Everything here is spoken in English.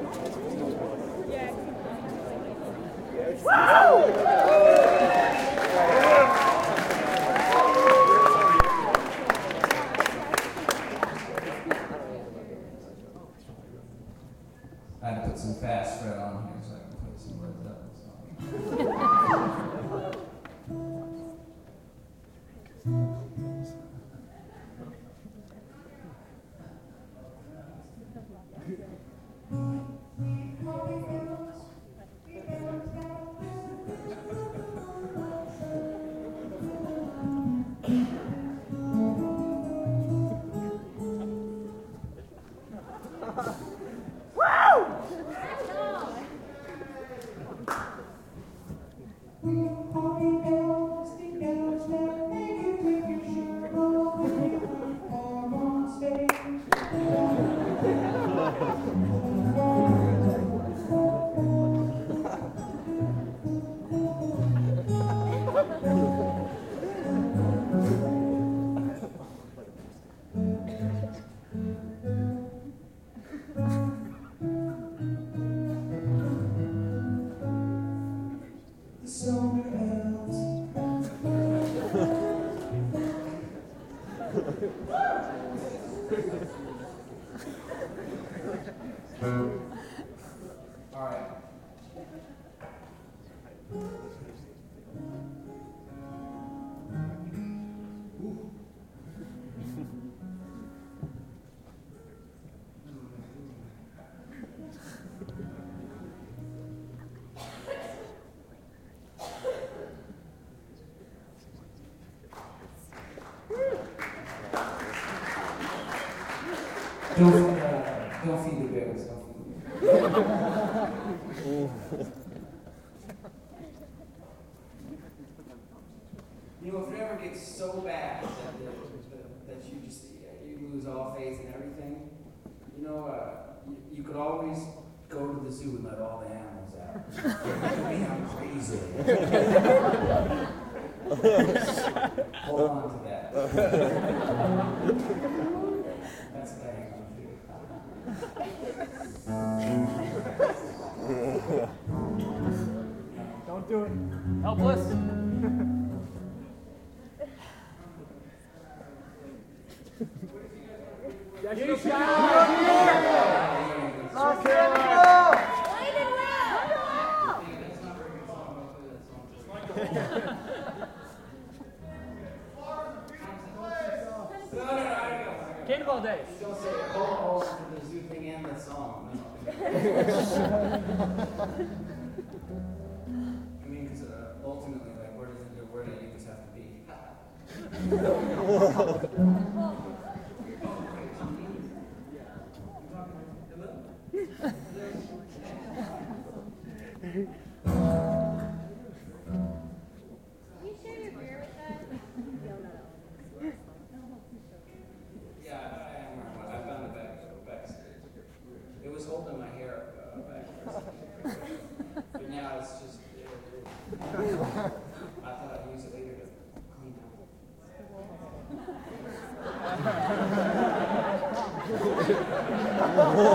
I had to put some fast fret on here so I can play some Led Zeppelin songs. All right. Don't feed the bears. Don't feed the bears. You know, if it ever gets so bad that you just you lose all faith in everything, you know, you could always go to the zoo and let all the animals out. I'm crazy. Hold on to that. That's what I hang on to. Don't do it. Helpless. You Cannonball days. Don't say oh to the zoo thing and the song. No. I mean, because ultimately, like, where do you just have to be? Can you share your beer with us? Yeah, I am wearing one. I found it backstage. It was holding my hair back there. But now it's just, I thought I'd use it later to clean out.